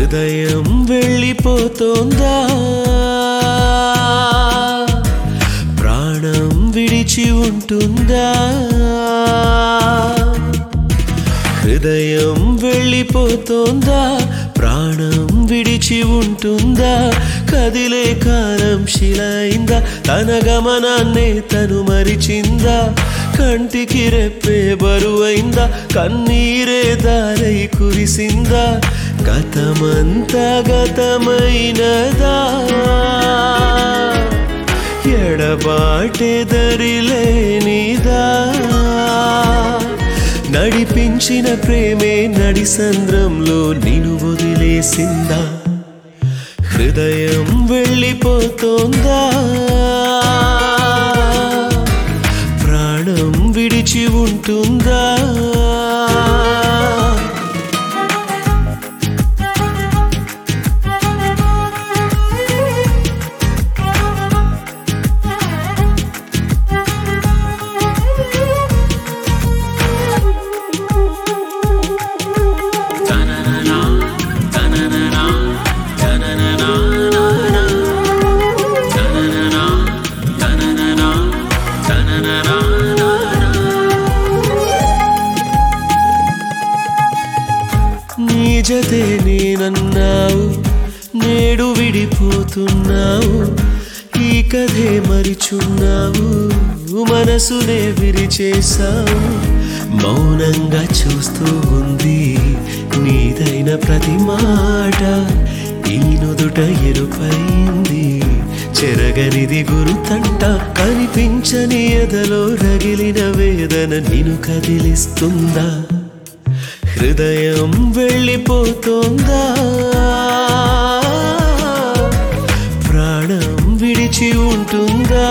హృదయం వెళ్ళిపోతోందా ప్రాణం విడిచి ఉంటుందా హృదయం వెళ్ళిపోతోందా ప్రాణం విడిచి ఉంటుందా కదిలే కాలం శిలైందా తన గమనాన్నే తను మరిచిందా కంటికి రెప్పే బరువైందా కన్నీరే దారై కురిసిందా గతమంతా గతమైనదా ఎడబాటే దరిలేనిదా నడిపించిన ప్రేమే నడి సంద్రంలో నిన్ను వదిలేసిందా హృదయం వెళ్ళిపోతోందా ప్రాణం విడిచి ఉంటుందా నీ జతే నేనన్నావు నేడు విడిపోతున్నావు ఈ కథే మరిచున్నావు మనసునే విరిచేశావు మౌనంగా చూస్తూ ఉంది నీదైన ప్రతి మాట ఈ నుదుట ఎరుపైంది చెరగనిది గురుతంట కనిపించని ఎదలో రగిలిన వేదన నిన్ను కదిలిస్తుందా హృదయం వెళ్ళిపోతోందా ప్రాణం విడిచి ఉంటుందా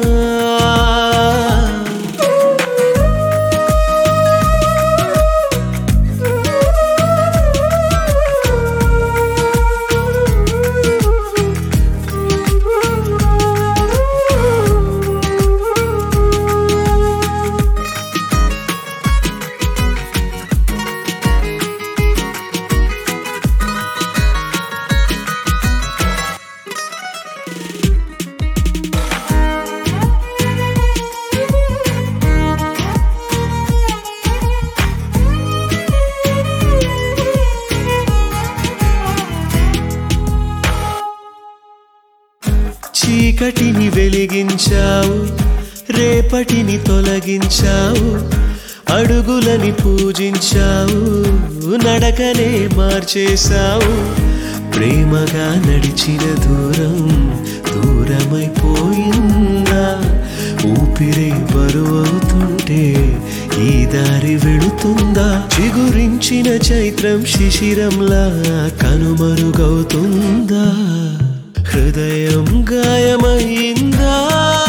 చీకటిని వెలిగించావు రేపటిని తొలగించావు అడుగులని పూజించావు నడకనే మార్చేశావు ప్రేమగా నడిచిన దూరం దూరమైపోయిందా ఊపిరి బరువవుతుంటే ఈ దారి వెళుతుందా చిగురించిన చైత్రం శిశిరంలా కనుమరుగవుతుందా హృదయం గాయమైందా